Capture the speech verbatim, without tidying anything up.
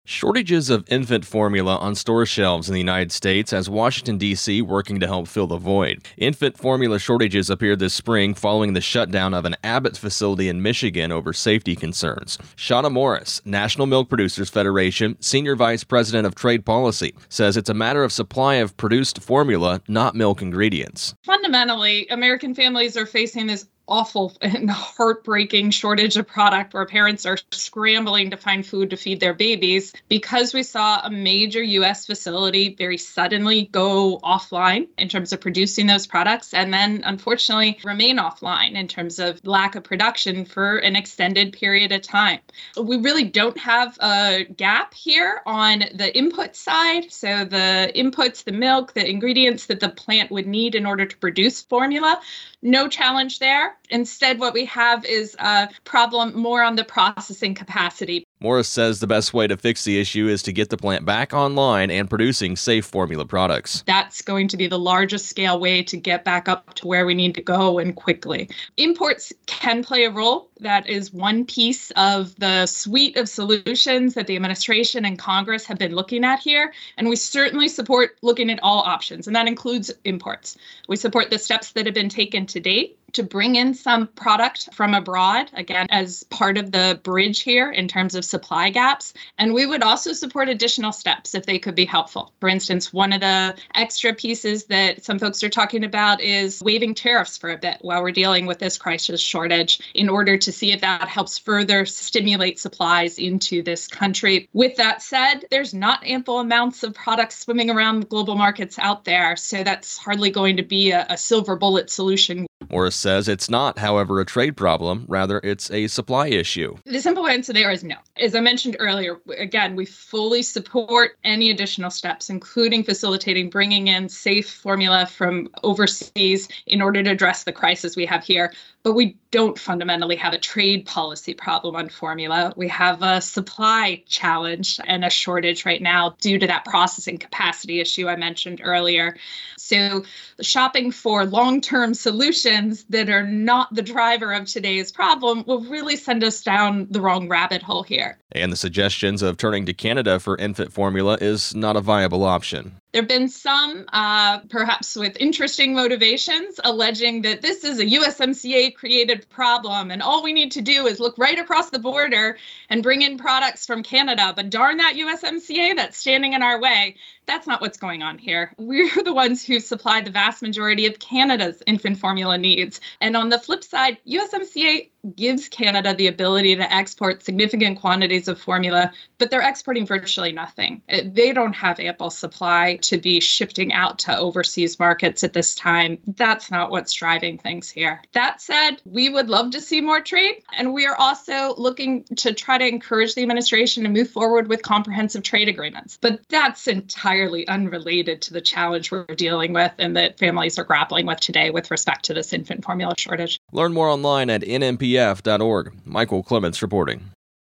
Shortages of infant formula on store shelves in the United States has Washington, D C working to help fill the void. Infant formula shortages appeared this spring following the shutdown of an Abbott facility in Michigan over safety concerns. Shauna Morris, National Milk Producers Federation, Senior Vice President of Trade Policy, says it's a matter of supply of produced formula, not milk ingredients. Fundamentally, American families are facing this awful and heartbreaking shortage of product where parents are scrambling to find food to feed their babies because we saw a major U S facility very suddenly go offline in terms of producing those products and then unfortunately remain offline in terms of lack of production for an extended period of time. We really don't have a gap here on the input side. So the inputs, the milk, the ingredients that the plant would need in order to produce formula, no challenge there. Instead, what we have is a problem more on the processing capacity. Morris says the best way to fix the issue is to get the plant back online and producing safe formula products. That's going to be the largest scale way to get back up to where we need to go and quickly. Imports can play a role. That is one piece of the suite of solutions that the administration and Congress have been looking at here. And we certainly support looking at all options, and that includes imports. We support the steps that have been taken to date to bring in some product from abroad, again, as part of the bridge here in terms of supply gaps. And we would also support additional steps if they could be helpful. For instance, one of the extra pieces that some folks are talking about is waiving tariffs for a bit while we're dealing with this crisis shortage in order to see if that helps further stimulate supplies into this country. With that said, there's not ample amounts of products swimming around the global markets out there, so that's hardly going to be a, a silver bullet solution. Morris says it's not, however, a trade problem. Rather, it's a supply issue. The simple answer there is no. As I mentioned earlier, again, we fully support any additional steps, including facilitating bringing in safe formula from overseas in order to address the crisis we have here. But we don't fundamentally have a trade policy problem on formula. We have a supply challenge and a shortage right now due to that processing capacity issue I mentioned earlier. So shopping for long-term solutions that are not the driver of today's problem will really send us down the wrong rabbit hole here. And the suggestions of turning to Canada for infant formula is not a viable option. There have been some, uh, perhaps with interesting motivations, alleging that this is a U S M C A-created problem, and all we need to do is look right across the border and bring in products from Canada. But darn that U S M C A that's standing in our way. That's not what's going on here. We're the ones who supply the vast majority of Canada's infant formula needs. And on the flip side, U S M C A gives Canada the ability to export significant quantities of formula, but they're exporting virtually nothing. They don't have ample supply to be shifting out to overseas markets at this time. That's not what's driving things here. That said, we would love to see more trade, and we are also looking to try to encourage the administration to move forward with comprehensive trade agreements. But that's entirely unrelated to the challenge we're dealing with and that families are grappling with today with respect to this infant formula shortage. Learn more online at N M P F dot org. Michael Clements reporting.